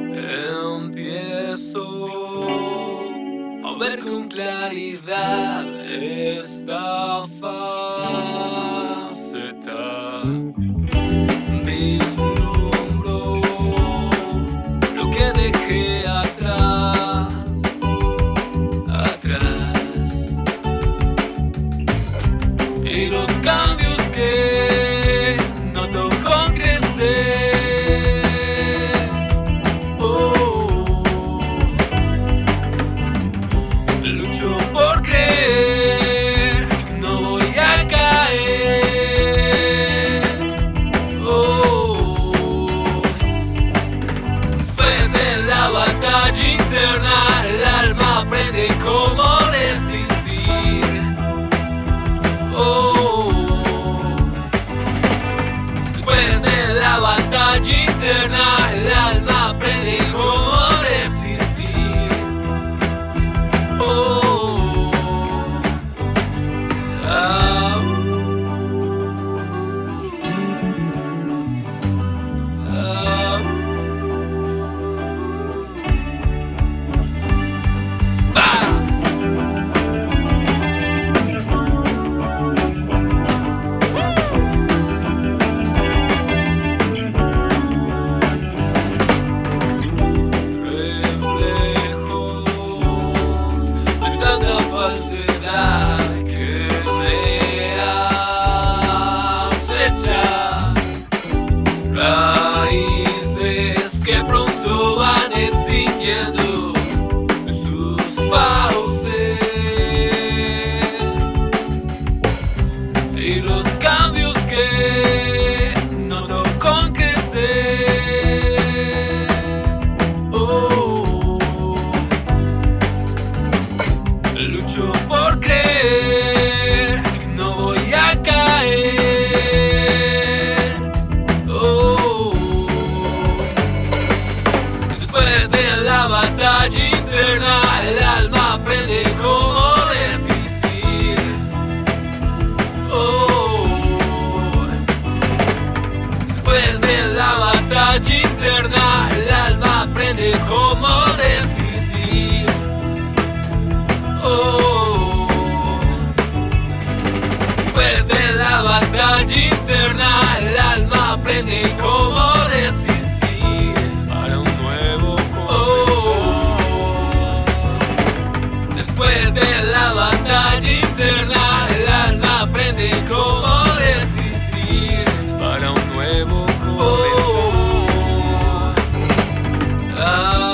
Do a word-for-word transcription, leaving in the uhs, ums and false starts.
Empiezo a ver con claridad esta faceta. Vislumbro lo que dejé atrás, atrás, y los cambios que noto con crecer. Lucho por creer que no voy a caer. Oh, después de la batalla interna, el alma aprende cómo resistir. Oh, después de la batalla interna, el alma aprende cómo resistir. Oh, ah, ah, bah. Reflejos de tanta falsedad que me acecha, raíces que pronto van extinguiendo sus fauces, y los cambios que noto con crecer. Oh, lucho por creer que no voy a caer. Oh, después de la batalla interna, el alma aprende cómo resistir. Oh, después de la batalla interna, el alma aprende cómo resistir. Oh, después de la batalla interna, el alma aprende cómo resistir para un nuevo comenzar. Después de la batalla interna, el alma aprende cómo resistir para un nuevo comenzar. Oh, ah.